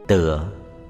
Tựa.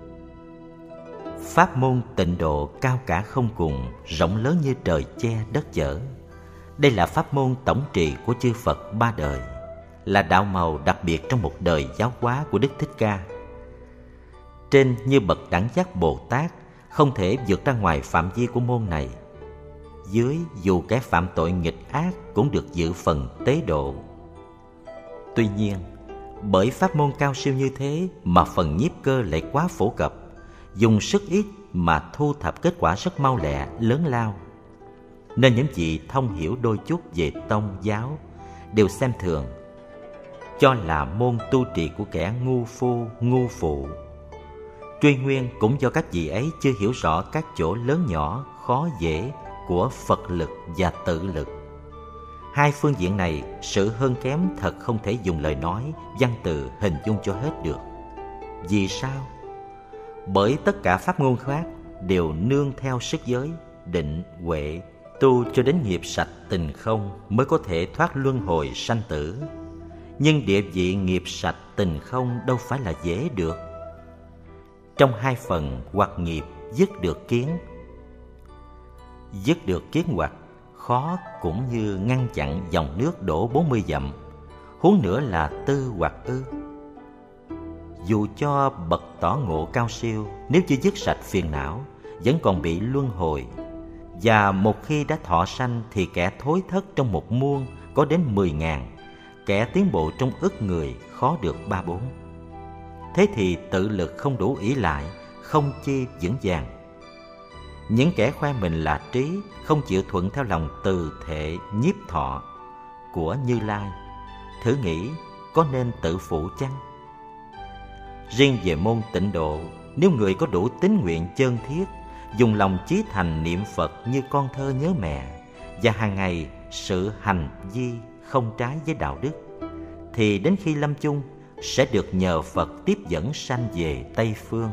Pháp môn Tịnh Độ cao cả không cùng, rộng lớn như trời che đất chở. Đây là pháp môn tổng trì của chư Phật ba đời, là đạo màu đặc biệt trong một đời giáo hóa của Đức Thích Ca. Trên như bậc đẳng giác Bồ Tát không thể vượt ra ngoài phạm vi của môn này. Dưới dù kẻ phạm tội nghịch ác cũng được dự phần tế độ. Tuy nhiên, bởi pháp môn cao siêu như thế mà phần nhiếp cơ lại quá phổ cập, dùng sức ít mà thu thập kết quả rất mau lẹ, lớn lao. Nên những vị thông hiểu đôi chút về tông giáo đều xem thường, cho là môn tu trì của kẻ ngu phu, ngu phụ. Truy nguyên cũng do các vị ấy chưa hiểu rõ các chỗ lớn nhỏ, khó dễ của Phật lực và tự lực. Hai phương diện này, sự hơn kém thật không thể dùng lời nói, văn từ hình dung cho hết được. Vì sao? Bởi tất cả pháp môn khác đều nương theo sức giới, định, huệ, tu cho đến nghiệp sạch tình không mới có thể thoát luân hồi sanh tử. Nhưng địa vị nghiệp sạch tình không đâu phải là dễ được. Trong hai phần hoặc nghiệp dứt được kiến. Dứt được kiến hoặc khó cũng như ngăn chặn dòng nước đổ 40 dặm, huống nữa là tư hoặc ư. Dù cho bậc tỏ ngộ cao siêu, nếu chưa dứt sạch phiền não, vẫn còn bị luân hồi. Và một khi đã thọ sanh thì kẻ thối thất trong một muôn có đến 10.000, kẻ tiến bộ trong ức người khó được 3-4. Thế thì tự lực không đủ ỷ lại, không chi vững vàng. Những kẻ khoe mình là trí, không chịu thuận theo lòng từ thệ nhiếp thọ của Như Lai, thử nghĩ có nên tự phụ chăng? Riêng về môn Tịnh Độ, nếu người có đủ tín nguyện chân thiết, dùng lòng chí thành niệm Phật như con thơ nhớ mẹ, và hàng ngày sự hành vi không trái với đạo đức, thì đến khi lâm chung sẽ được nhờ Phật tiếp dẫn sanh về Tây Phương.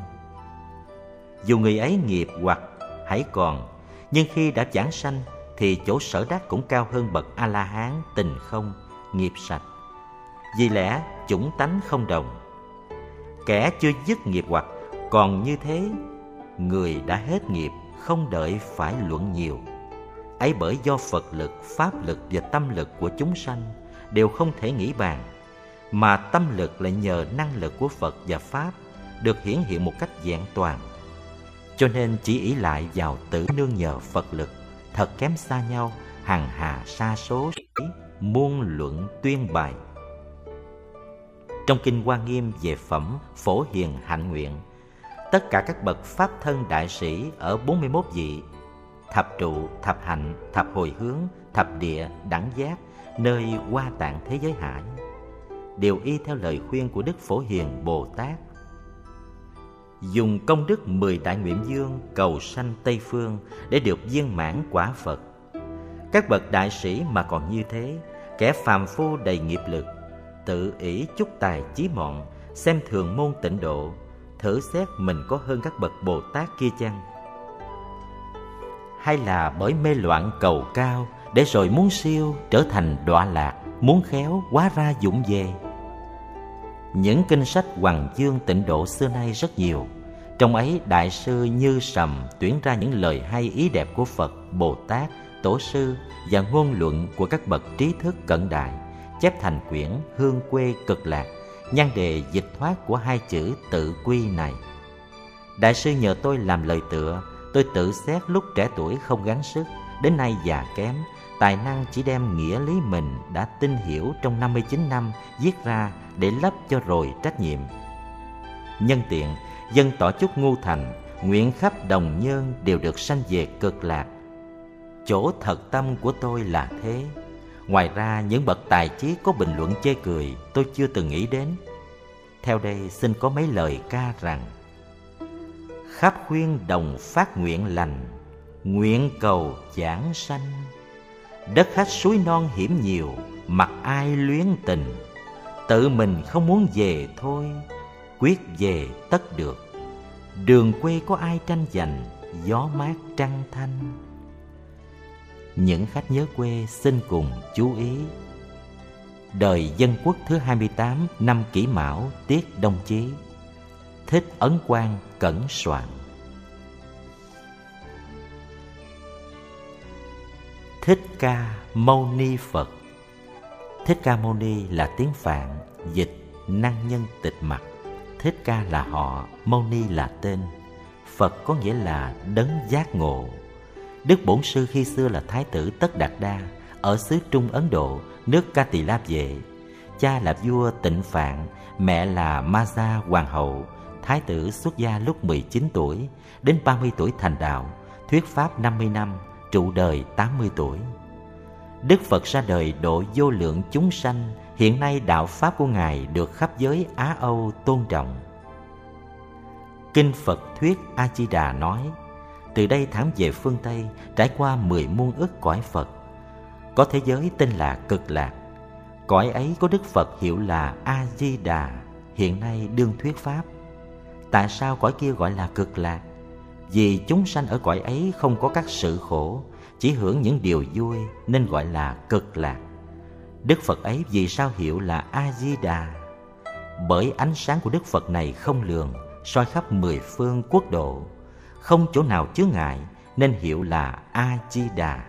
Dù người ấy nghiệp hoặc hãy còn, nhưng khi đã giảng sanh thì chỗ sở đắc cũng cao hơn bậc A-la-hán tình không, nghiệp sạch. Vì lẽ chủng tánh không đồng. Kẻ chưa dứt nghiệp hoặc còn như thế, người đã hết nghiệp không đợi phải luận nhiều. Ấy bởi do Phật lực, Pháp lực và tâm lực của chúng sanh đều không thể nghĩ bàn, mà tâm lực lại nhờ năng lực của Phật và Pháp được hiển hiện một cách vẹn toàn. Cho nên chỉ ỷ lại vào tự nương nhờ Phật lực, thật kém xa nhau, hằng hà sa số muôn luận tuyên bày. Trong Kinh Hoa Nghiêm về phẩm Phổ Hiền Hạnh Nguyện, tất cả các bậc Pháp thân đại sĩ ở 41 vị, thập trụ, thập hạnh, thập hồi hướng, thập địa, đẳng giác, nơi Hoa Tạng thế giới hải, đều y theo lời khuyên của Đức Phổ Hiền Bồ Tát, dùng công đức 10 đại nguyện dương cầu sanh Tây Phương để được viên mãn quả Phật. Các bậc đại sĩ mà còn như thế, kẻ phàm phu đầy nghiệp lực, tự ỷ chút tài chí mọn, xem thường môn Tịnh Độ, thử xét mình có hơn các bậc Bồ Tát kia chăng? Hay là bởi mê loạn cầu cao, để rồi muốn siêu trở thành đọa lạc, muốn khéo hóa ra dũng về? Những kinh sách Hoằng Dương Tịnh Độ xưa nay rất nhiều. Trong ấy Đại sư Như Sầm tuyển ra những lời hay ý đẹp của Phật, Bồ Tát, Tổ sư và ngôn luận của các bậc trí thức cận đại, chép thành quyển Hương Quê Cực Lạc, nhan đề dịch thoát của hai chữ tự quy này. Đại sư nhờ tôi làm lời tựa, tôi tự xét lúc trẻ tuổi không gắng sức, đến nay già kém, tài năng chỉ đem nghĩa lý mình đã tin hiểu trong 59 năm viết ra để lấp cho rồi trách nhiệm. Nhân tiện, dân tỏ chút ngu thành, nguyện khắp đồng nhân đều được sanh về Cực Lạc. Chỗ thật tâm của tôi là thế. Ngoài ra, những bậc tài trí có bình luận chê cười tôi chưa từng nghĩ đến. Theo đây xin có mấy lời ca rằng: khắp khuyên đồng phát nguyện lành, nguyện cầu giảng sanh. Đất khách suối non hiểm nhiều, mặc ai luyến tình. Tự mình không muốn về thôi, quyết về tất được. Đường quê có ai tranh giành, gió mát trăng thanh. Những khách nhớ quê xin cùng chú ý. Đời Dân Quốc thứ 28 năm Kỷ Mão, tiết Đông Chí. Thích Ấn Quang cẩn soạn. Thích Ca Mâu Ni Phật. Thích Ca Mâu Ni là tiếng Phạn, dịch năng nhân tịch mặc. Thích Ca là họ, Mâu Ni là tên. Phật có nghĩa là đấng giác ngộ. Đức Bổn Sư khi xưa là Thái tử Tất Đạt Đa ở xứ Trung Ấn Độ, nước Ca Tỳ La Vệ. Cha là vua Tịnh Phạn, mẹ là Ma-gia hoàng hậu. Thái tử xuất gia lúc 19 tuổi, đến 30 tuổi thành đạo, thuyết pháp 50 năm, trụ đời 80 tuổi. Đức Phật ra đời độ vô lượng chúng sanh. Hiện nay đạo pháp của Ngài được khắp giới Á Âu tôn trọng. Kinh Phật Thuyết A Di Đà nói: từ đây thẳng về phương Tây, trải qua 10 muôn ức cõi Phật, có thế giới tên là Cực Lạc. Cõi ấy có Đức Phật hiệu là A Di Đà, hiện nay đương thuyết pháp. Tại sao cõi kia gọi là Cực Lạc? Vì chúng sanh ở cõi ấy không có các sự khổ, chỉ hưởng những điều vui nên gọi là Cực Lạc. Đức Phật ấy vì sao hiệu là A Di Đà? Bởi ánh sáng của Đức Phật này không lường, soi khắp 10 phương quốc độ, không chỗ nào chướng ngại, nên hiệu là A Di Đà.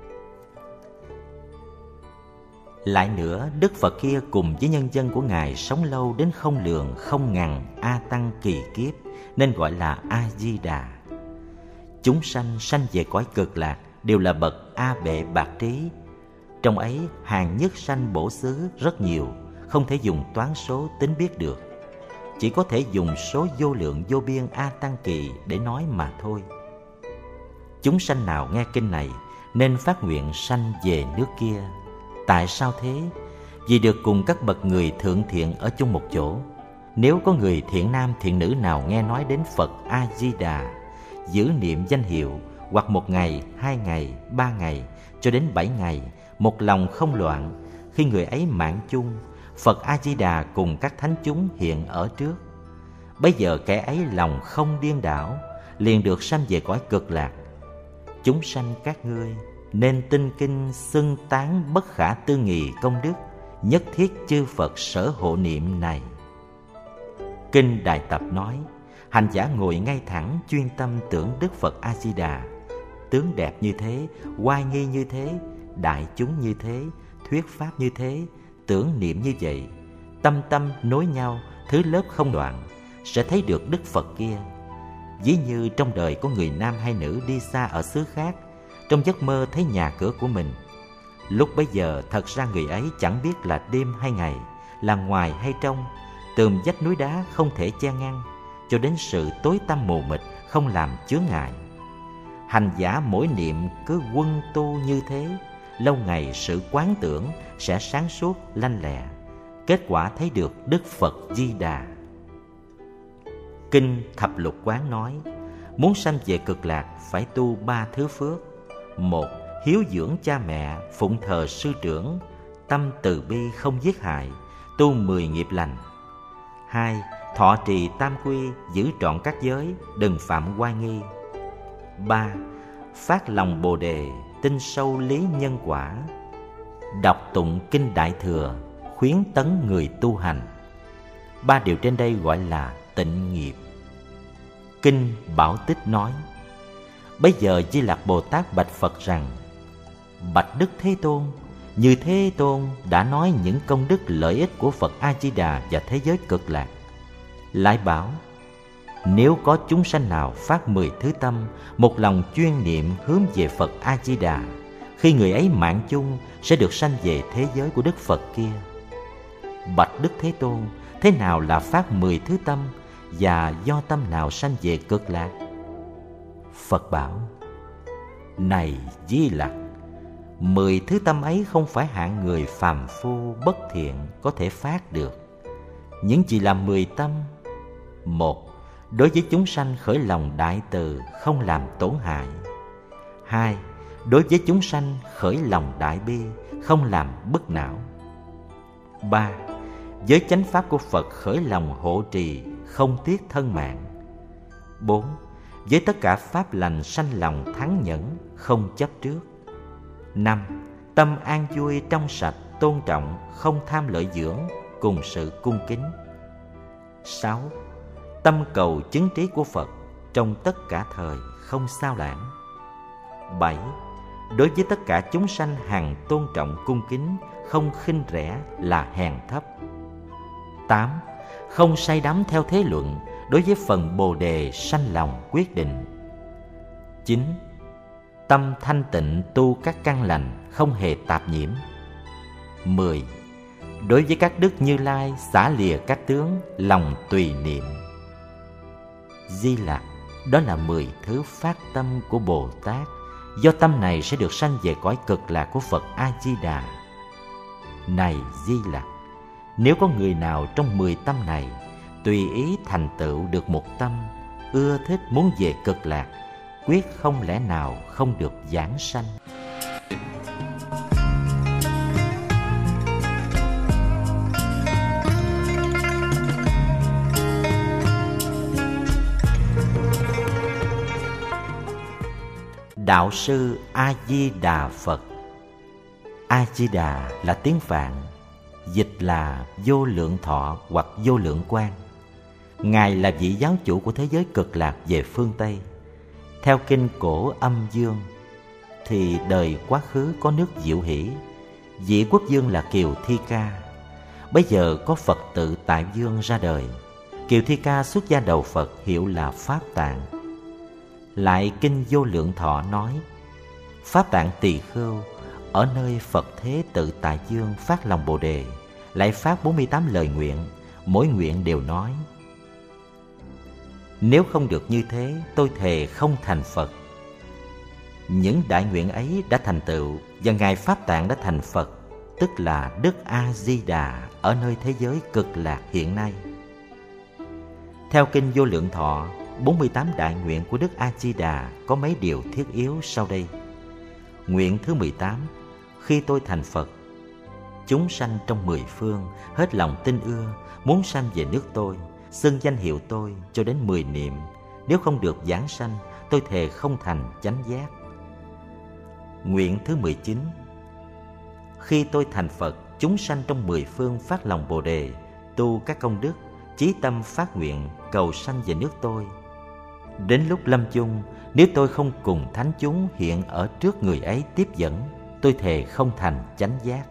Lại nữa, Đức Phật kia cùng với nhân dân của Ngài sống lâu đến không lường không ngàn A Tăng kỳ kiếp, nên gọi là A Di Đà. Chúng sanh sanh về cõi Cực Lạc đều là bậc A Bệ Bạc Trí. Trong ấy hàng nhất sanh bổ xứ rất nhiều, không thể dùng toán số tính biết được, chỉ có thể dùng số vô lượng vô biên A Tăng kỳ để nói mà thôi. Chúng sanh nào nghe kinh này nên phát nguyện sanh về nước kia. Tại sao thế? Vì được cùng các bậc người thượng thiện ở chung một chỗ. Nếu có người thiện nam thiện nữ nào nghe nói đến Phật A Di Đà, giữ niệm danh hiệu, hoặc 1 ngày, 2 ngày, 3 ngày cho đến 7 ngày, một lòng không loạn, khi người ấy mạng chung, Phật A Di Đà cùng các thánh chúng hiện ở trước. Bây giờ kẻ ấy lòng không điên đảo, liền được sanh về cõi Cực Lạc. Chúng sanh các ngươi nên tin kinh xưng tán bất khả tư nghị công đức, nhất thiết chư Phật sở hộ niệm này. Kinh Đại Tập nói: hành giả ngồi ngay thẳng chuyên tâm tưởng Đức Phật A Di Đà, tướng đẹp như thế, oai nghi như thế, đại chúng như thế, thuyết pháp như thế, tưởng niệm như vậy, tâm tâm nối nhau, thứ lớp không đoạn, sẽ thấy được Đức Phật kia. Ví như trong đời có người nam hay nữ đi xa ở xứ khác, trong giấc mơ thấy nhà cửa của mình. Lúc bấy giờ thật ra người ấy chẳng biết là đêm hay ngày, là ngoài hay trong, tường vách núi đá không thể che ngăn, cho đến sự tối tăm mù mịt không làm chướng ngại. Hành giả mỗi niệm cứ quân tu như thế, lâu ngày sự quán tưởng sẽ sáng suốt lanh lẹ, kết quả thấy được Đức Phật Di Đà. Kinh Thập Lục Quán nói: muốn sanh về Cực Lạc phải tu 3 thứ phước. 1. Hiếu dưỡng cha mẹ, phụng thờ sư trưởng, tâm từ bi không giết hại, tu 10 nghiệp lành. 2. Thọ trì tam quy, giữ trọn các giới, đừng phạm oai nghi. 3. Phát lòng Bồ Đề, tin sâu lý nhân quả, đọc tụng kinh Đại Thừa, khuyến tấn người tu hành. 3 điều trên đây gọi là tịnh nghiệp. Kinh Bảo Tích nói: bây giờ Di Lặc Bồ Tát bạch Phật rằng: bạch Đức Thế Tôn, như Thế Tôn đã nói những công đức lợi ích của Phật A Di Đà và thế giới Cực Lạc. Lại bảo: nếu có chúng sanh nào phát 10 thứ tâm, một lòng chuyên niệm hướng về Phật A Di Đà, khi người ấy mạng chung sẽ được sanh về thế giới của Đức Phật kia. Bạch Đức Thế Tôn, thế nào là phát 10 thứ tâm, và do tâm nào sanh về Cực Lạc? Phật bảo: này Di Lặc, 10 thứ tâm ấy không phải hạng người phàm phu bất thiện có thể phát được. Những gì là 10 tâm? 1. Đối với chúng sanh khởi lòng đại từ, không làm tổn hại. 2. Đối với chúng sanh khởi lòng đại bi, không làm bức não. 3. Với chánh pháp của Phật khởi lòng hộ trì, không tiếc thân mạng. 4. Với tất cả pháp lành sanh lòng thắng nhẫn, không chấp trước. 5. Tâm an vui trong sạch, tôn trọng, không tham lợi dưỡng, cùng sự cung kính. 6. tâm cầu chứng trí của Phật trong tất cả thời không sao lãng. 7. Đối với tất cả chúng sanh hằng tôn trọng cung kính, không khinh rẻ là hèn thấp. 8. Không say đắm theo thế luận, đối với phần Bồ đề sanh lòng quyết định. 9. Tâm thanh tịnh tu các căn lành, không hề tạp nhiễm. 10. Đối với các đức Như Lai xả lìa các tướng, lòng tùy niệm. Di Lặc, đó là 10 thứ phát tâm của Bồ Tát. Do tâm này sẽ được sanh về cõi cực lạc của Phật A-di-đà. Này Di Lặc, nếu có người nào trong 10 tâm này tùy ý thành tựu được một tâm, ưa thích muốn về cực lạc, quyết không lẽ nào không được giảng sanh. Đạo sư A-di-đà Phật. A-di-đà là tiếng Phạn, dịch là vô lượng thọ hoặc vô lượng quang. Ngài là vị giáo chủ của thế giới cực lạc về phương Tây. Theo kinh cổ Âm Dương thì đời quá khứ có nước Diệu Hỷ, vị quốc vương là Kiều Thi Ca. Bây giờ có Phật tự Tại Dương ra đời. Kiều Thi Ca xuất gia đầu Phật, hiệu là Pháp Tạng. Lại kinh Vô Lượng Thọ nói: Pháp Tạng Tỳ Khưu ở nơi Phật Thế Tự Tại Dương phát lòng Bồ Đề, lại phát 48 lời nguyện, mỗi nguyện đều nói: Nếu không được như thế, tôi thề không thành Phật. Những đại nguyện ấy đã thành tựu, và Ngài Pháp Tạng đã thành Phật, tức là Đức A-di-đà ở nơi thế giới cực lạc hiện nay. Theo kinh Vô Lượng Thọ, 48 đại nguyện của Đức A-di-đà có mấy điều thiết yếu sau đây. Nguyện thứ 18: Khi tôi thành Phật, chúng sanh trong 10 phương hết lòng tin ưa, muốn sanh về nước tôi, xưng danh hiệu tôi cho đến 10 niệm. Nếu không được giảng sanh, tôi thề không thành chánh giác. Nguyện thứ 19: Khi tôi thành Phật, chúng sanh trong 10 phương phát lòng Bồ Đề, tu các công đức, chí tâm phát nguyện cầu sanh về nước tôi. Đến lúc lâm chung, nếu tôi không cùng thánh chúng hiện ở trước người ấy tiếp dẫn, tôi thề không thành chánh giác.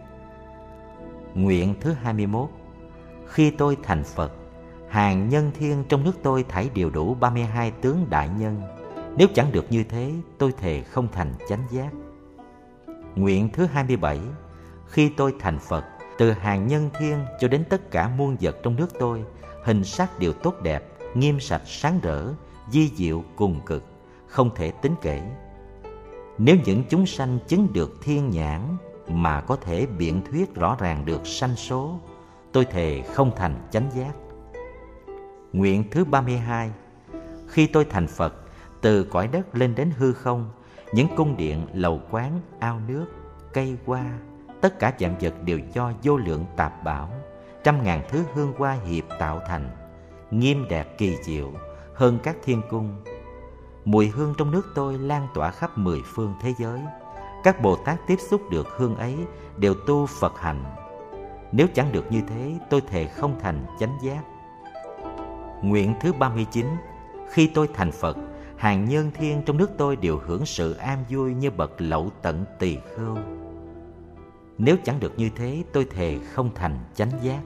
Nguyện thứ 21: Khi tôi thành Phật, hàng nhân thiên trong nước tôi thảy đều đủ 32 tướng đại nhân. Nếu chẳng được như thế, tôi thề không thành chánh giác. Nguyện thứ 27: Khi tôi thành Phật, từ hàng nhân thiên cho đến tất cả muôn vật trong nước tôi, hình sắc đều tốt đẹp, nghiêm sạch, sáng rỡ, vi diệu cùng cực, không thể tính kể. Nếu những chúng sanh chứng được thiên nhãn mà có thể biện thuyết rõ ràng được sanh số, tôi thề không thành chánh giác. Nguyện thứ 32: Khi tôi thành Phật, từ cõi đất lên đến hư không, những cung điện, lầu quán, ao nước, cây hoa, tất cả vạn vật đều do vô lượng tạp bảo, 100.000 thứ hương hoa hiệp tạo thành, nghiêm đẹp kỳ diệu hơn các thiên cung. Mùi hương trong nước tôi lan tỏa khắp 10 phương thế giới. Các Bồ Tát tiếp xúc được hương ấy đều tu Phật hành. Nếu chẳng được như thế, tôi thề không thành chánh giác. Nguyện thứ 39: Khi tôi thành Phật, hàng nhân thiên trong nước tôi đều hưởng sự an vui như bậc Lậu Tận Tỳ Khưu. Nếu chẳng được như thế, tôi thề không thành chánh giác.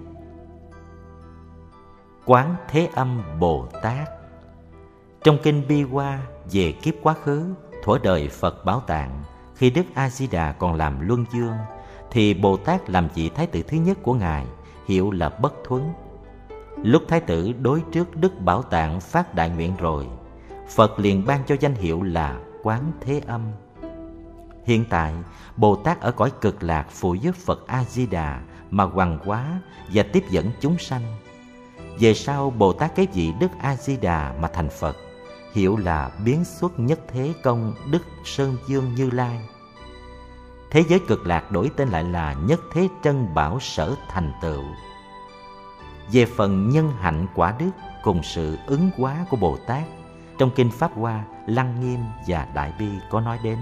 Quán Thế Âm Bồ Tát. Trong kinh Bi Hoa về kiếp quá khứ, thuở đời Phật Bảo Tạng, khi Đức A-di-đà còn làm Luân Dương, thì Bồ Tát làm vị Thái tử thứ nhất của Ngài, hiệu là Bất Thuấn. Lúc Thái tử đối trước Đức Bảo Tạng phát đại nguyện rồi, Phật liền ban cho danh hiệu là Quán Thế Âm. Hiện tại, Bồ Tát ở cõi cực lạc phụ giúp Phật A-di-đà mà hoằng hóa và tiếp dẫn chúng sanh. Về sau, Bồ Tát kế vị Đức A-di-đà mà thành Phật, hiệu là Biến Xuất Nhất Thế Công Đức Sơn Dương Như Lai. Thế giới cực lạc đổi tên lại là Nhất Thế Trân Bảo Sở Thành Tựu. Về phần nhân hạnh quả đức cùng sự ứng hóa của Bồ Tát, trong kinh Pháp Hoa, Lăng Nghiêm và Đại Bi có nói đến.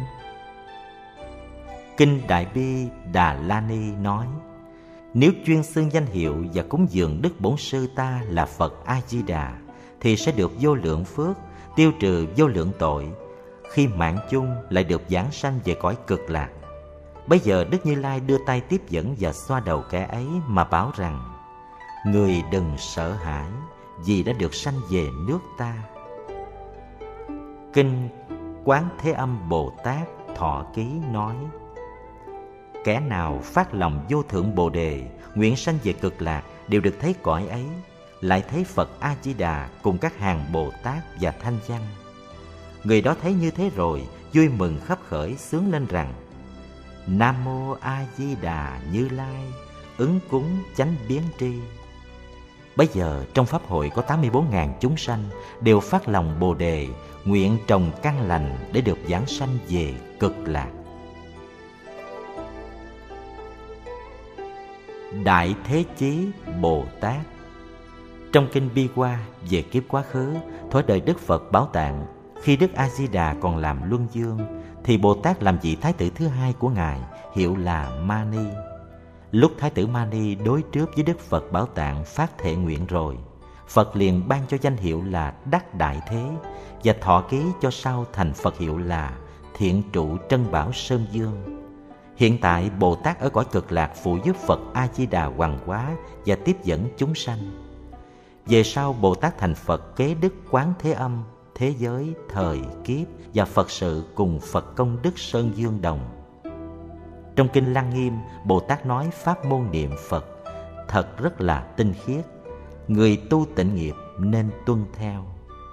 Kinh Đại Bi Đà La Ni nói: Nếu chuyên xưng danh hiệu và cúng dường Đức Bổn Sư ta là Phật A-di-đà, thì sẽ được vô lượng phước, tiêu trừ vô lượng tội. Khi mạng chung lại được giảng sanh về cõi cực lạc. Bây giờ Đức Như Lai đưa tay tiếp dẫn và xoa đầu kẻ ấy mà bảo rằng: người đừng sợ hãi, vì đã được sanh về nước ta. Kinh Quán Thế Âm Bồ Tát Thọ Ký nói: kẻ nào phát lòng vô thượng Bồ Đề, nguyện sanh về cực lạc, đều được thấy cõi ấy, lại thấy Phật A Di Đà cùng các hàng Bồ Tát và Thanh Văn. Người đó thấy như thế rồi, vui mừng khắp khởi, xướng lên rằng: Nam Mô A Di Đà Như Lai, ứng cúng chánh biến tri. Bây giờ trong Pháp hội có 84.000 chúng sanh đều phát lòng Bồ Đề, nguyện trồng căn lành để được giảng sanh về cực lạc. Đại Thế Chí Bồ Tát. Trong kinh Bi Hoa về kiếp quá khứ, thuở đời Đức Phật Bảo Tạng, khi Đức A Di Đà còn làm Luân Dương, thì Bồ Tát làm vị thái tử thứ hai của Ngài, hiệu là Mani. Lúc thái tử Mani đối trước với Đức Phật Bảo Tạng phát thệ nguyện rồi, Phật liền ban cho danh hiệu là Đắc Đại Thế, và thọ ký cho sau thành Phật hiệu là Thiện Trụ Trân Bảo Sơn Dương. Hiện tại Bồ Tát ở cõi cực lạc phụ giúp Phật A Di Đà hoằng hóa và tiếp dẫn chúng sanh. Về sau Bồ Tát thành Phật kế Đức Quán Thế Âm, thế giới, thời, kiếp và Phật sự cùng Phật Công Đức Sơn Dương đồng. Trong kinh Lăng Nghiêm, Bồ Tát nói pháp môn niệm Phật thật rất là tinh khiết, người tu tịnh nghiệp nên tuân theo.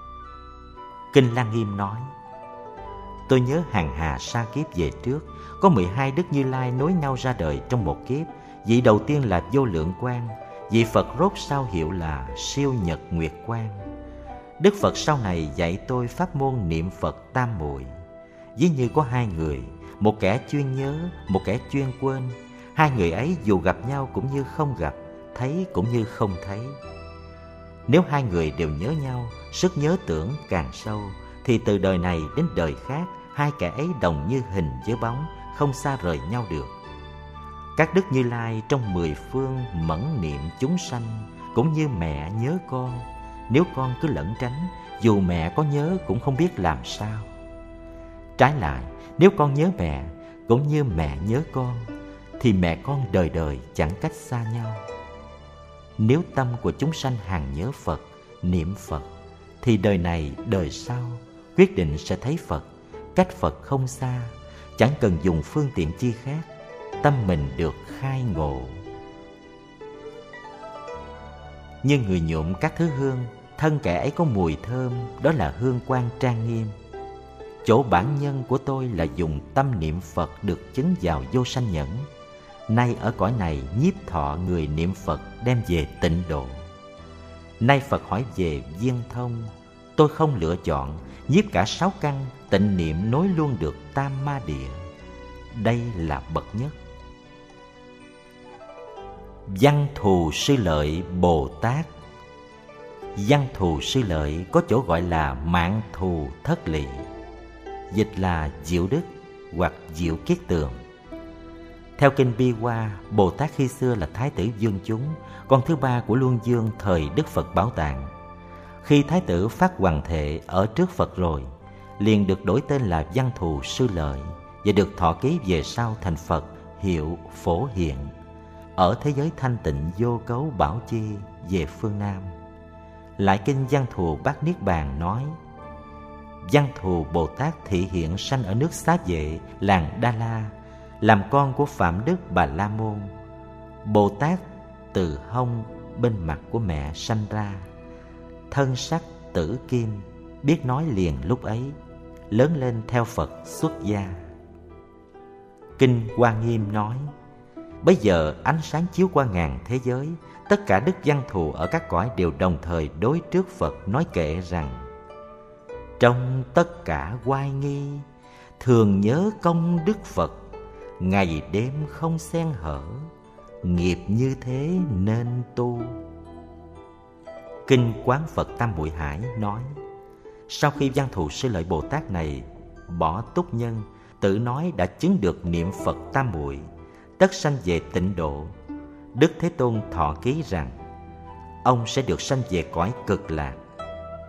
Kinh Lăng Nghiêm nói: tôi nhớ hàng hà sa kiếp về trước, có 12 Đức Như Lai nối nhau ra đời trong một kiếp. Vị đầu tiên là Vô Lượng Quang, vị Phật rốt sau hiệu là Siêu Nhật Nguyệt Quang. Đức Phật sau này dạy tôi pháp môn niệm Phật tam muội. Ví như có hai người, một kẻ chuyên nhớ, một kẻ chuyên quên. Hai người ấy dù gặp nhau cũng như không gặp, thấy cũng như không thấy. Nếu hai người đều nhớ nhau, sức nhớ tưởng càng sâu, thì từ đời này đến đời khác, hai kẻ ấy đồng như hình với bóng, không xa rời nhau được. Các Đức Như Lai trong 10 phương mẫn niệm chúng sanh, cũng như mẹ nhớ con. Nếu con cứ lẩn tránh, dù mẹ có nhớ cũng không biết làm sao. Trái lại, nếu con nhớ mẹ, cũng như mẹ nhớ con, thì mẹ con đời đời chẳng cách xa nhau. Nếu tâm của chúng sanh hằng nhớ Phật, niệm Phật, thì đời này đời sau quyết định sẽ thấy Phật, cách Phật không xa, chẳng cần dùng phương tiện chi khác, tâm mình được khai ngộ. Như người nhuộm các thứ hương, thân kẻ ấy có mùi thơm, đó là hương quang trang nghiêm. Chỗ bản nhân của tôi là dùng tâm niệm Phật được chứng vào vô sanh nhẫn. Nay ở cõi này nhiếp thọ người niệm Phật đem về tịnh độ. Nay Phật hỏi về viên thông, tôi không lựa chọn, nhiếp cả 6 căn, tịnh niệm nối luôn được tam ma địa. Đây là bậc nhất. Văn Thù Sư Lợi Bồ Tát. Văn Thù Sư Lợi có chỗ gọi là Mạng Thù Thất Lỵ, dịch là Diệu Đức hoặc Diệu Kiết Tường. Theo kinh Bi Hoa, Bồ Tát khi xưa là Thái tử Dương Chúng, con thứ ba của Luân Dương thời Đức Phật Bảo Tạng. Khi Thái tử phát hoàng thệ ở trước Phật rồi, liền được đổi tên là Văn Thù Sư Lợi và được thọ ký về sau thành Phật hiệu Phổ Hiện ở thế giới thanh tịnh vô cấu Bảo Chi về phương Nam. Lại kinh Văn Thù Bát Niết Bàn nói: Văn Thù Bồ Tát thị hiện sanh ở nước Xá Vệ, làng Đa La, làm con của Phạm Đức Bà La Môn. Bồ Tát từ hông bên mặt của mẹ sanh ra, thân sắc tử kim, biết nói liền lúc ấy, lớn lên theo Phật xuất gia. Kinh Hoa Nghiêm nói: bây giờ ánh sáng chiếu qua ngàn thế giới, tất cả đức văn thù ở các cõi đều đồng thời đối trước Phật nói kệ rằng: trong tất cả oai nghi, thường nhớ công đức Phật, ngày đêm không xen hở, nghiệp như thế nên tu. Kinh Quán Phật Tam Muội Hải nói: sau khi Văn Thù Sư Lợi Bồ Tát này bỏ túc nhân, tự nói đã chứng được niệm Phật Tam Muội, tất sanh về tịnh độ, Đức Thế Tôn thọ ký rằng ông sẽ được sanh về cõi cực lạc.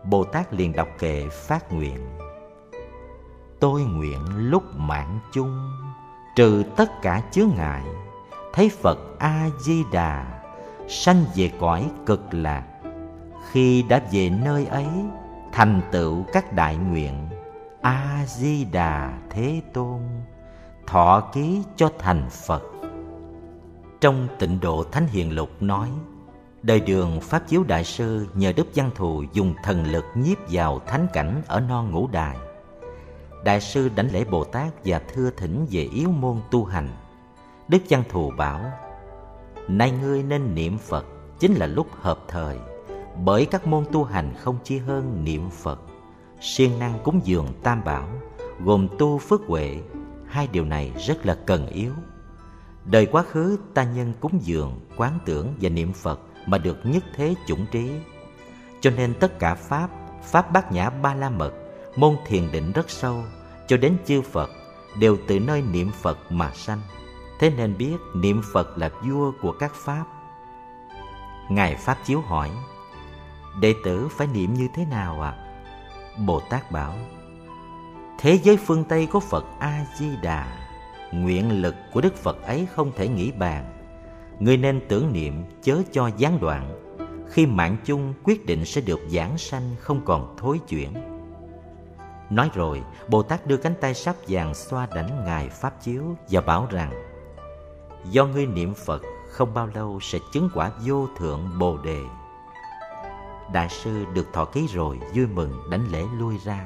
Bồ Tát liền đọc kệ phát nguyện: tôi nguyện lúc mạng chung, trừ tất cả chướng ngại, thấy Phật A-di-đà, sanh về cõi cực lạc. Khi đã về nơi ấy, thành tựu các đại nguyện, A-di-đà Thế Tôn, thọ ký cho thành Phật. Trong Tịnh Độ Thánh Hiền Lục nói, đời Đường Pháp Chiếu Đại Sư nhờ Đức Văn Thù dùng thần lực nhiếp vào thánh cảnh ở non Ngũ Đài. Đại sư đảnh lễ Bồ Tát và thưa thỉnh về yếu môn tu hành. Đức Văn Thù bảo: nay ngươi nên niệm Phật, chính là lúc hợp thời, bởi các môn tu hành không chi hơn niệm Phật. Siêng năng cúng dường Tam Bảo, gồm tu phước huệ, hai điều này rất là cần yếu. Đời quá khứ ta nhân cúng dường, quán tưởng và niệm Phật mà được nhất thế chủng trí. Cho nên tất cả Pháp Bát Nhã Ba La Mật, môn thiền định rất sâu, cho đến chư Phật đều từ nơi niệm Phật mà sanh. Thế nên biết niệm Phật là vua của các Pháp. Ngài Pháp Chiếu hỏi: đệ tử phải niệm như thế nào ạ? Bồ Tát bảo: thế giới phương Tây có Phật A-di-đà, nguyện lực của Đức Phật ấy không thể nghĩ bàn. Ngươi nên tưởng niệm, chớ cho gián đoạn. Khi mạng chung quyết định sẽ được giảng sanh, không còn thối chuyển. Nói rồi, Bồ Tát đưa cánh tay sáp vàng xoa đảnh Ngài Pháp Chiếu và bảo rằng: do ngươi niệm Phật, không bao lâu sẽ chứng quả vô thượng Bồ Đề. Đại sư được thọ ký rồi vui mừng đảnh lễ lui ra.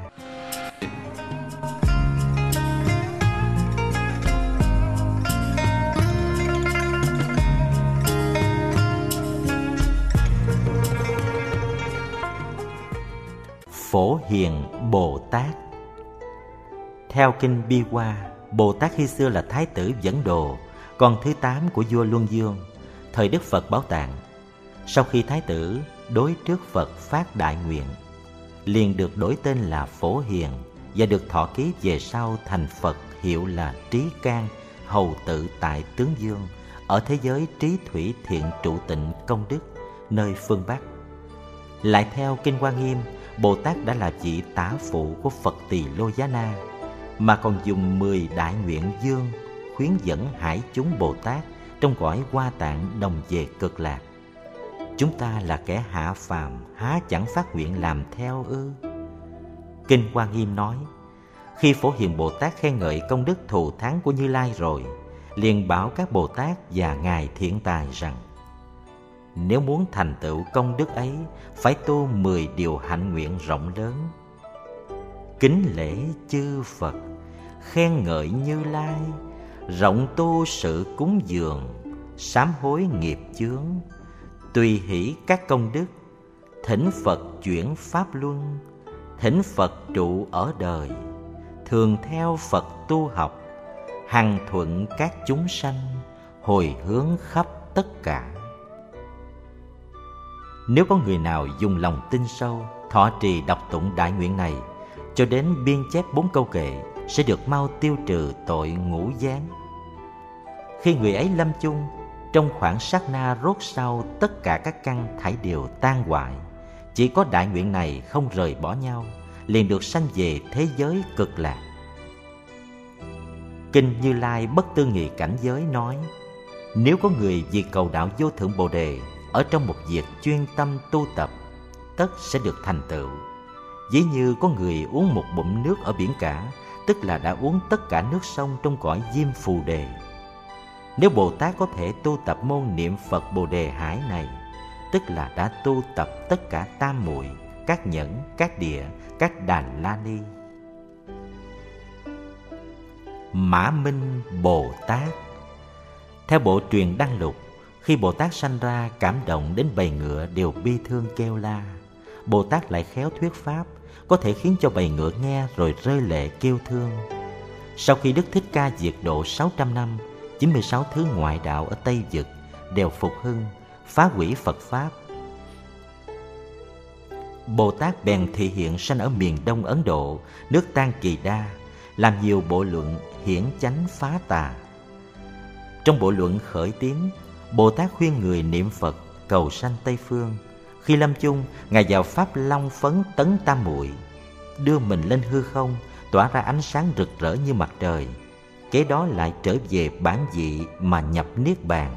Phổ Hiền Bồ Tát. Theo kinh Bi Hoa, Bồ Tát khi xưa là Thái tử Dẫn Đồ, con thứ 8 của vua Luân Dương, thời Đức Phật Bảo Tạng. Sau khi Thái tử đối trước Phật phát đại nguyện, liền được đổi tên là Phổ Hiền và được thọ ký về sau thành Phật, hiệu là Trí Can, hầu tự tại Tướng Dương, ở thế giới Trí Thủy Thiện Trụ Tịnh Công Đức, nơi phương Bắc. Lại theo kinh Hoa Nghiêm, Bồ Tát đã là vị tả phụ của Phật Tỳ Lô Giá Na, mà còn dùng 10 đại nguyện dương khuyến dẫn hải chúng Bồ Tát trong cõi Hoa Tạng đồng về cực lạc. Chúng ta là kẻ hạ phàm, há chẳng phát nguyện làm theo ư? Kinh Hoa Nghiêm nói, khi Phổ Hiền Bồ Tát khen ngợi công đức thù thắng của Như Lai rồi, liền bảo các Bồ Tát và Ngài Thiện Tài rằng: nếu muốn thành tựu công đức ấy, phải tu 10 điều hạnh nguyện rộng lớn. Kính lễ chư Phật, khen ngợi Như Lai, rộng tu sự cúng dường, sám hối nghiệp chướng, tùy hỷ các công đức, thỉnh Phật chuyển pháp luân, thỉnh Phật trụ ở đời, thường theo Phật tu học, hằng thuận các chúng sanh, hồi hướng khắp tất cả. Nếu có người nào dùng lòng tin sâu, thọ trì đọc tụng đại nguyện này, cho đến biên chép 4 câu kệ, sẽ được mau tiêu trừ tội ngũ gián. Khi người ấy lâm chung, trong khoảng sát na rốt sau, tất cả các căn thảy đều tan hoại. Chỉ có đại nguyện này không rời bỏ nhau, liền được sanh về thế giới cực lạc. Kinh Như Lai Bất Tư Nghị Cảnh Giới nói, nếu có người vì cầu đạo vô thượng Bồ Đề, ở trong một việc chuyên tâm tu tập, tất sẽ được thành tựu. Ví như có người uống một bụng nước ở biển cả, tức là đã uống tất cả nước sông trong cõi Diêm Phù Đề. Nếu Bồ Tát có thể tu tập môn niệm Phật Bồ Đề Hải này, tức là đã tu tập tất cả tam muội, các nhẫn, các địa, các đàn la ni. Mã Minh Bồ Tát. Theo bộ truyền Đăng Lục, khi Bồ Tát sanh ra cảm động đến bầy ngựa đều bi thương kêu la, Bồ Tát lại khéo thuyết pháp, có thể khiến cho bầy ngựa nghe rồi rơi lệ kêu thương. Sau khi Đức Thích Ca diệt độ 600 năm, 96 thứ ngoại đạo ở Tây Vực đều phục hưng, phá hủy Phật Pháp. Bồ Tát bèn thị hiện sanh ở miền Đông Ấn Độ, nước Tan Kỳ Đa, làm nhiều bộ luận hiển chánh phá tà. Trong bộ luận Khởi Tín, Bồ Tát khuyên người niệm Phật cầu sanh Tây Phương, Khi lâm chung, Ngài vào Pháp Long Phấn Tấn Tam Muội, đưa mình lên hư không, tỏa ra ánh sáng rực rỡ như mặt trời. Kế đó lại trở về bản vị mà nhập Niết Bàn.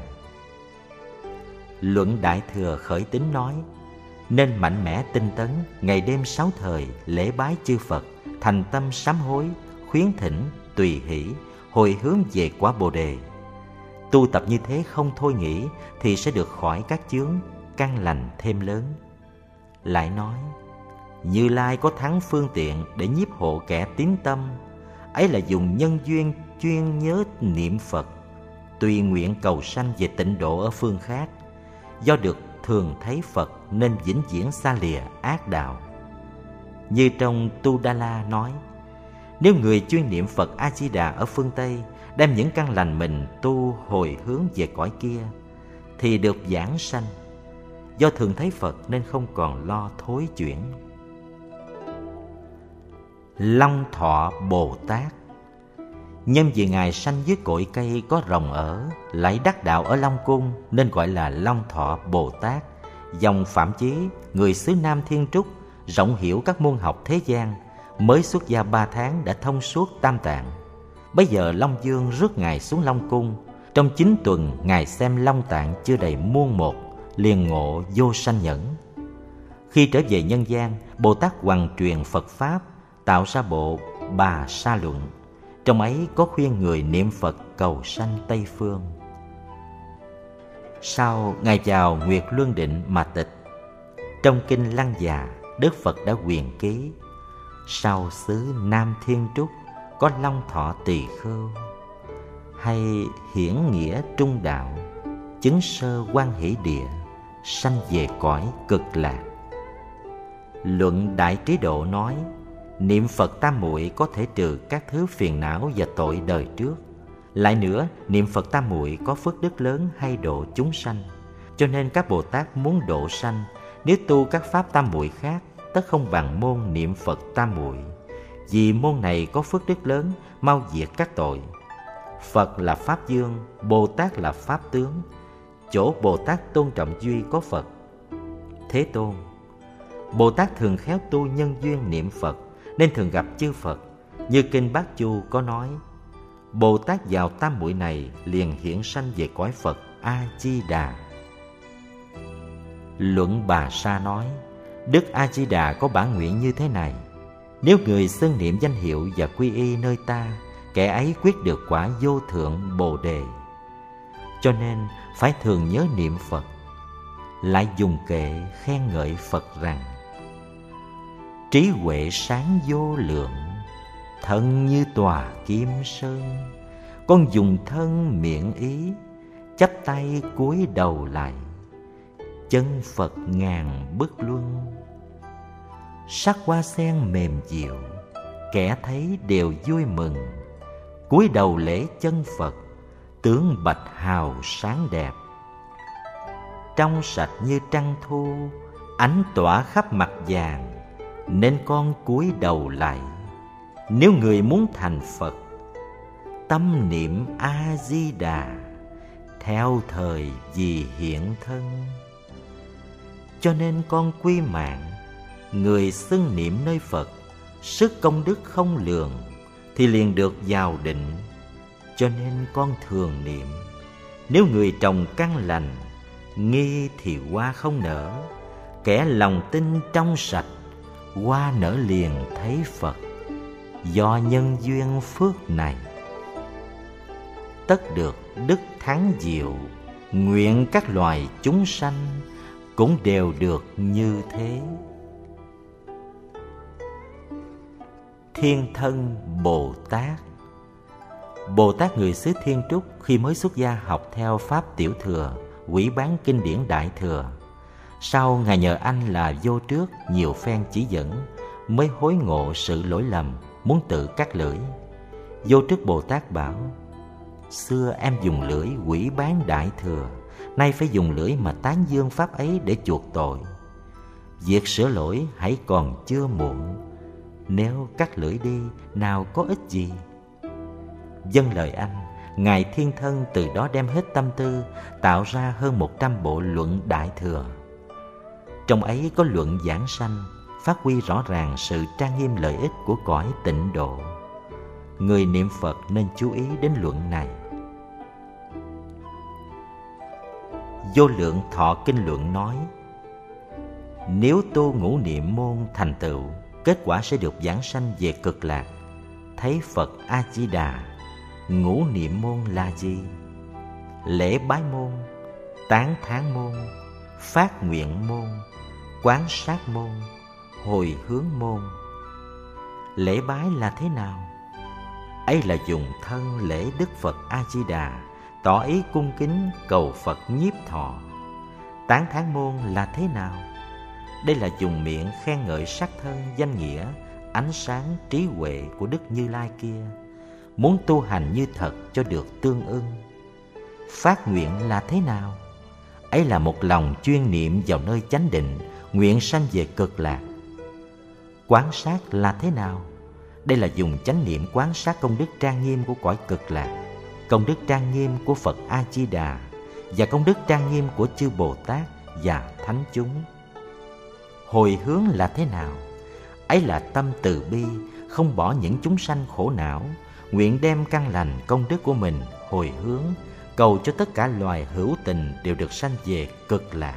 Luận Đại Thừa khởi tín nói: nên mạnh mẽ tinh tấn, ngày đêm 6 thời lễ bái chư Phật, thành tâm sám hối, khuyến thỉnh, tùy hỷ, hồi hướng về quả Bồ Đề. Tu tập như thế không thôi nghỉ thì sẽ được khỏi các chướng, căn lành thêm lớn. Lại nói: Như Lai có thắng phương tiện để nhiếp hộ kẻ tín tâm, ấy là dùng nhân duyên chuyên nhớ niệm Phật, tùy nguyện cầu sanh về tịnh độ ở phương khác. Do được thường thấy Phật nên vĩnh viễn xa lìa ác đạo. Như trong Tu Đa La nói: nếu người chuyên niệm Phật A Di Đà ở phương Tây đem những căn lành mình tu hồi hướng về cõi kia thì được vãng sanh. Do thường thấy Phật nên không còn lo thối chuyển. Long Thọ Bồ Tát. Nhân vì Ngài sanh dưới cội cây có rồng ở, lại đắc đạo ở Long Cung nên gọi là Long Thọ Bồ Tát. Dòng Phạm Chí, người xứ Nam Thiên Trúc, rộng hiểu các môn học thế gian, mới xuất gia 3 tháng đã thông suốt tam tạng. Bây giờ Long Dương rước Ngài xuống Long Cung. Trong 9 tuần Ngài xem Long Tạng chưa đầy muôn một, liền ngộ vô sanh nhẫn. Khi trở về nhân gian, Bồ Tát hoằng truyền Phật Pháp, tạo ra bộ Bà Sa Luận. Trong ấy có khuyên người niệm Phật cầu sanh Tây Phương. Sau Ngài vào Nguyệt Luân Định mà tịch. Trong kinh Lăng Già, Đức Phật đã quyền ký: sau xứ Nam Thiên Trúc có Long Thọ Tỳ Khưu, hay hiển nghĩa trung đạo, chứng sơ quan hỷ địa, sanh về cõi cực lạc. Luận Đại Trí Độ nói: niệm Phật Tam Muội có thể trừ các thứ phiền não và tội đời trước. Lại nữa, niệm Phật Tam Muội có phước đức lớn hay độ chúng sanh. Cho nên các Bồ Tát muốn độ sanh, nếu tu các pháp Tam Muội khác, tất không bằng môn niệm Phật Tam Muội. Vì môn này có phước đức lớn, mau diệt các tội. Phật là Pháp Dương, Bồ Tát là Pháp Tướng. Chỗ Bồ Tát tôn trọng duy có Phật. Thế Tôn: Bồ Tát thường khéo tu nhân duyên niệm Phật, nên thường gặp chư Phật. Như kinh Bát Chu có nói: Bồ Tát vào Tam Muội này liền hiển sanh về cõi Phật A Di Đà. Luận Bà Sa nói: Đức A Di Đà có bản nguyện như thế này: nếu người xưng niệm danh hiệu và quy y nơi ta, kẻ ấy quyết được quả vô thượng Bồ Đề. Cho nên phải thường nhớ niệm Phật. Lại dùng kệ khen ngợi Phật rằng: trí huệ sáng vô lượng, thân như tòa kim sơn. Con dùng thân miệng ý, chắp tay cúi đầu lại. Chân Phật ngàn bức luân, sắc hoa sen mềm dịu, kẻ thấy đều vui mừng. Cúi đầu lễ chân Phật, tướng bạch hào sáng đẹp. Trong sạch như trăng thu, ánh tỏa khắp mặt vàng, nên con cúi đầu lại. Nếu người muốn thành Phật, tâm niệm A Di Đà, theo thời vì hiện thân. Cho nên con quy mạng, người xưng niệm nơi Phật, sức công đức không lường, thì liền được vào định. Cho nên con thường niệm. Nếu người trồng căn lành, nghi thì hoa không nở. Kẻ lòng tin trong sạch, hoa nở liền thấy Phật. Do nhân duyên phước này, tất được đức thắng diệu. Nguyện các loài chúng sanh cũng đều được như thế. Thiên Thân Bồ Tát. Bồ Tát người xứ Thiên Trúc khi mới xuất gia học theo Pháp Tiểu Thừa, hủy bán kinh điển Đại Thừa. Sau Ngài nhờ anh là Vô Trước nhiều phen chỉ dẫn, mới hối ngộ sự lỗi lầm, muốn tự cắt lưỡi. Vô Trước Bồ Tát bảo: xưa em dùng lưỡi hủy bán Đại Thừa, nay phải dùng lưỡi mà tán dương Pháp ấy để chuộc tội. Việc sửa lỗi hãy còn chưa muộn. Nếu cắt lưỡi đi, nào có ích gì. Vâng lời anh, Ngài Thiên Thân từ đó đem hết tâm tư, tạo ra hơn 100 bộ luận Đại Thừa. Trong ấy có luận giảng sanh, phát huy rõ ràng sự trang nghiêm lợi ích của cõi tịnh độ. Người niệm Phật nên chú ý đến luận này. Vô Lượng Thọ Kinh Luận nói: nếu tu ngũ niệm môn thành tựu, kết quả sẽ được giảng sanh về cực lạc. Thấy Phật A Di Đà. Ngũ niệm môn là gì? Lễ bái môn, tán thán môn, phát nguyện môn, quán sát môn, hồi hướng môn. Lễ bái là thế nào? Ấy là dùng thân lễ Đức Phật A Di Đà, tỏ ý cung kính cầu Phật nhiếp thọ. Tán thán môn là thế nào? Đây là dùng miệng khen ngợi sắc thân, danh nghĩa, ánh sáng, trí huệ của Đức Như Lai kia, muốn tu hành như thật cho được tương ưng. Phát nguyện là thế nào? Ấy là một lòng chuyên niệm vào nơi chánh định, nguyện sanh về cực lạc. Quán sát là thế nào? Đây là dùng chánh niệm quán sát công đức trang nghiêm của cõi cực lạc, công đức trang nghiêm của Phật A Di Đà và công đức trang nghiêm của chư Bồ Tát và thánh chúng. Hồi hướng là thế nào? Ấy là tâm từ bi, không bỏ những chúng sanh khổ não, nguyện đem căn lành công đức của mình hồi hướng, cầu cho tất cả loài hữu tình đều được sanh về cực lạc.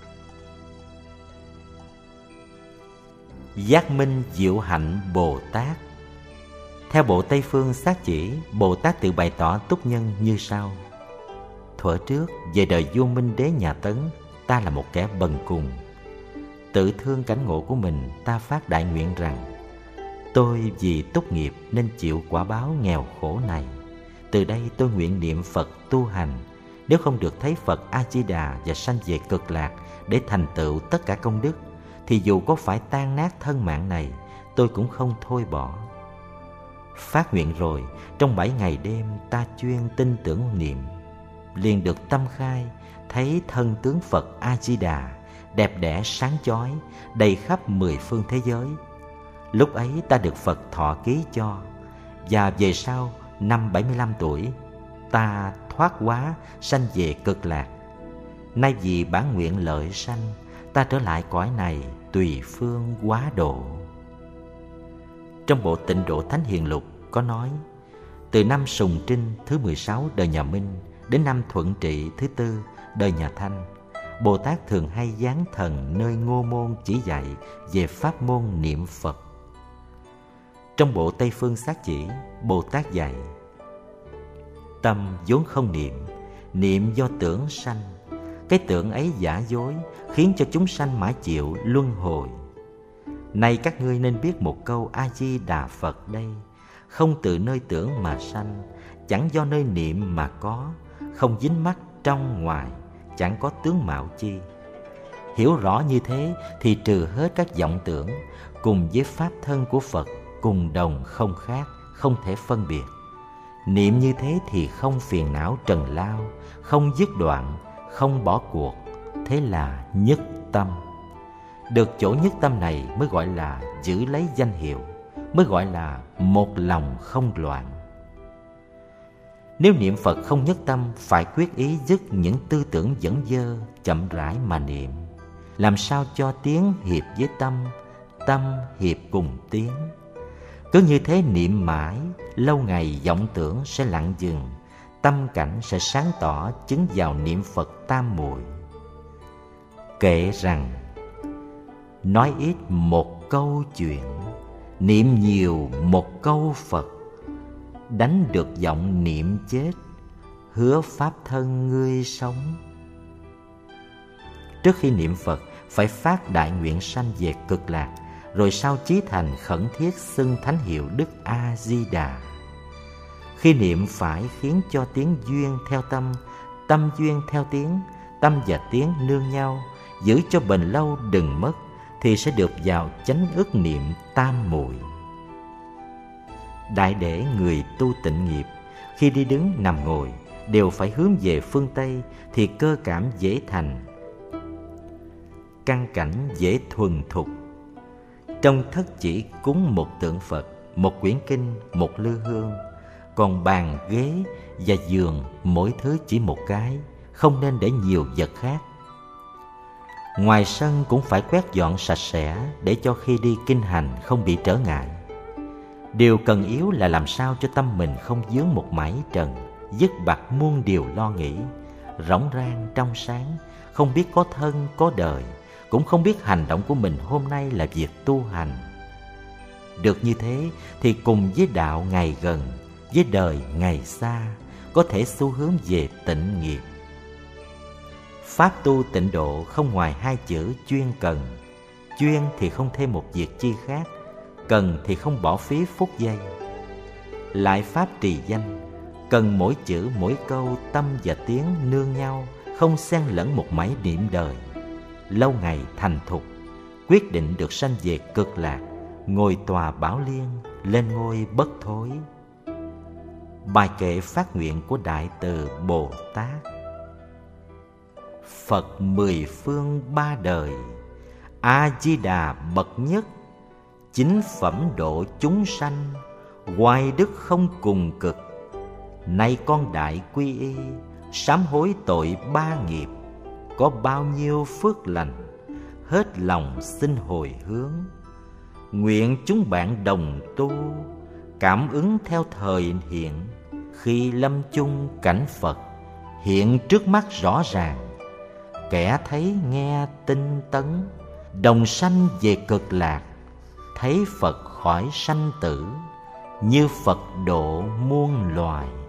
Giác minh diệu hạnh Bồ Tát. Theo bộ Tây Phương Sát Chỉ, Bồ Tát tự bày tỏ túc nhân như sau: thuở trước, về đời vua Minh Đế nhà Tấn, ta là một kẻ bần cùng. Tự thương cảnh ngộ của mình, ta phát đại nguyện rằng: tôi vì túc nghiệp nên chịu quả báo nghèo khổ này. Từ đây tôi nguyện niệm Phật tu hành, nếu không được thấy Phật A Di Đà và sanh về cực lạc để thành tựu tất cả công đức, thì dù có phải tan nát thân mạng này, tôi cũng không thôi bỏ. Phát nguyện rồi, trong 7 ngày đêm ta chuyên tin tưởng niệm, liền được tâm khai, thấy thân tướng Phật A Di Đà đẹp đẽ sáng chói, đầy khắp 10 phương thế giới. Lúc ấy ta được Phật thọ ký cho, và về sau năm 75 tuổi, ta thoát hóa sanh về cực lạc. Nay vì bản nguyện lợi sanh, ta trở lại cõi này tùy phương hóa độ. Trong bộ Tịnh Độ Thánh Hiền Lục có nói: từ năm Sùng Trinh thứ 16 đời nhà Minh đến năm Thuận Trị thứ 4 đời nhà Thanh, Bồ Tát thường hay giáng thần nơi Ngô Môn chỉ dạy về pháp môn niệm Phật. Trong bộ Tây Phương Sát Chỉ, Bồ Tát dạy: tâm vốn không niệm, niệm do tưởng sanh. Cái tưởng ấy giả dối, khiến cho chúng sanh mãi chịu luân hồi. Này các ngươi nên biết một câu A Di Đà Phật đây: không từ nơi tưởng mà sanh, chẳng do nơi niệm mà có, không dính mắc trong ngoài, chẳng có tướng mạo chi. Hiểu rõ như thế thì trừ hết các vọng tưởng, cùng với pháp thân của Phật cùng đồng không khác, không thể phân biệt. Niệm như thế thì không phiền não trần lao, không dứt đoạn, không bỏ cuộc, thế là nhất tâm. Được chỗ nhất tâm này mới gọi là giữ lấy danh hiệu, mới gọi là một lòng không loạn. Nếu niệm Phật không nhất tâm, phải quyết ý dứt những tư tưởng dẫn dơ, chậm rãi mà niệm. Làm sao cho tiếng hiệp với tâm, tâm hiệp cùng tiếng. Cứ như thế niệm mãi, lâu ngày vọng tưởng sẽ lặng dừng, tâm cảnh sẽ sáng tỏ, chứng vào niệm Phật tam muội. Kệ rằng: nói ít một câu chuyện, niệm nhiều một câu Phật. Đánh được vọng niệm chết, hứa pháp thân ngươi sống. Trước khi niệm Phật, phải phát đại nguyện sanh về cực lạc, rồi sau chí thành khẩn thiết xưng thánh hiệu Đức A Di Đà. Khi niệm phải khiến cho tiếng duyên theo tâm, tâm duyên theo tiếng, tâm và tiếng nương nhau, giữ cho bền lâu đừng mất, thì sẽ được vào chánh ức niệm tam muội. Đại để người tu tịnh nghiệp, khi đi đứng nằm ngồi đều phải hướng về phương Tây, thì cơ cảm dễ thành, căn cảnh dễ thuần thục. Trong thất chỉ cúng một tượng Phật, một quyển kinh, một lư hương. Còn bàn, ghế và giường mỗi thứ chỉ một cái, không nên để nhiều vật khác. Ngoài sân cũng phải quét dọn sạch sẽ để cho khi đi kinh hành không bị trở ngại. Điều cần yếu là làm sao cho tâm mình không vướng một mảy trần, dứt bặt muôn điều lo nghĩ, rỗng rang trong sáng, không biết có thân có đời, cũng không biết hành động của mình hôm nay là việc tu hành. Được như thế thì cùng với đạo ngày gần, với đời ngày xa, có thể xu hướng về tịnh nghiệp. Pháp tu tịnh độ không ngoài hai chữ chuyên cần. Chuyên thì không thêm một việc chi khác, cần thì không bỏ phí phút giây. Lại pháp trì danh, cần mỗi chữ mỗi câu tâm và tiếng nương nhau, không xen lẫn một mảy niệm đời. Lâu ngày thành thục, quyết định được sanh về cực lạc, ngồi tòa bảo liên, lên ngôi bất thối. Bài kệ phát nguyện của Đại Từ Bồ Tát. Phật mười phương ba đời, A-di-đà bậc nhất, chính phẩm độ chúng sanh, hoài đức không cùng cực. Nay con đại quy y, sám hối tội ba nghiệp, có bao nhiêu phước lành, hết lòng xin hồi hướng. Nguyện chúng bạn đồng tu, cảm ứng theo thời hiện, khi lâm chung cảnh Phật hiện trước mắt rõ ràng. Kẻ thấy nghe tinh tấn, đồng sanh về cực lạc, thấy Phật khỏi sanh tử, như Phật độ muôn loài.